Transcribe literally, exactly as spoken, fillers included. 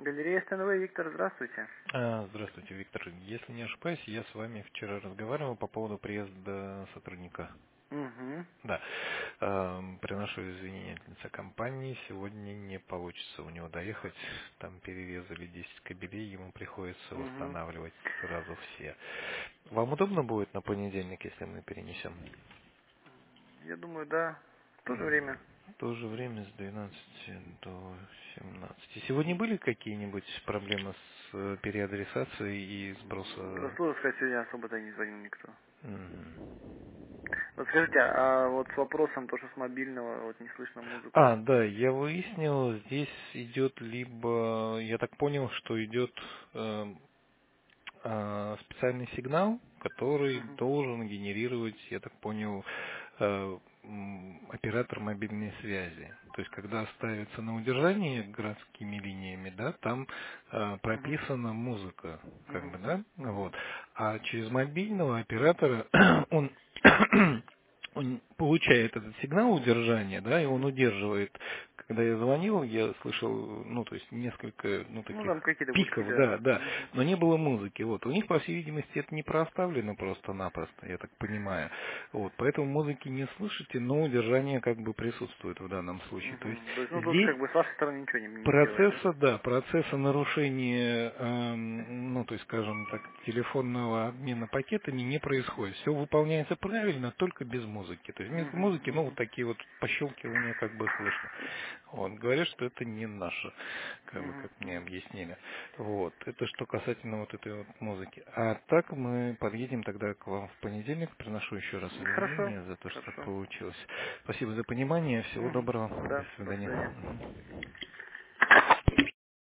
Галерея СТНВ, Виктор, здравствуйте. А, Здравствуйте, Виктор. Если не ошибаюсь, я с вами вчера разговаривал по поводу приезда сотрудника. Угу, Да. Эм, Приношу извинения от лица компании. Сегодня не получится у него доехать. Там перерезали десять кабелей, ему приходится угу. восстанавливать сразу все. Вам удобно будет на понедельник, если мы перенесем? Я думаю, да. В то же М, время. В то же время с двенадцати до семнадцати. Сегодня были какие-нибудь проблемы с э, переадресацией и Да сброса? слово сказать, сегодня особо-то не звонил никто. Мгм. Вот скажите, а вот с вопросом, то, что с мобильного, вот не слышно музыку. А, да, я выяснил, здесь идет либо, я так понял, что идет э, э, специальный сигнал, который Угу, должен генерировать, я так понял, э, м, оператор мобильной связи. То есть, когда ставится на удержание городскими линиями, да, там э, угу, прописана музыка, как бы, угу, да, вот. А через мобильного оператора он он получает этот сигнал удержания, да, и он угу. удерживает. Когда я звонил, я слышал, ну, то есть несколько, ну, Ну, таких там какие-то гудки, пиков, да. да, да, Угу, но не было музыки. Вот. У них, по всей видимости, это не проставлено просто-напросто, я так понимаю. Вот. Поэтому музыки не слышите, но удержание как бы присутствует в данном случае. То есть угу. То есть, ну, тут здесь как бы с вашей стороны ничего не, не сделать, да? процесса, да, процесса нарушения, эм, ну, то есть, скажем так, телефонного обмена пакетами не происходит. Все выполняется правильно, только без музыки. То есть вместо Угу, музыки, ну, вот угу, такие вот пощелкивания как бы слышно. Вот. Говорят, что это не наше, как бы, угу, как мне угу. объяснили. Вот. Это что касательно вот этой вот музыки. А так мы подъедем тогда к вам в понедельник. Приношу еще раз Хорошо, извинения за то, что так хорошо. получилось. Спасибо за понимание. Всего Угу. доброго. До Да, до свидания. свидания. Мгм.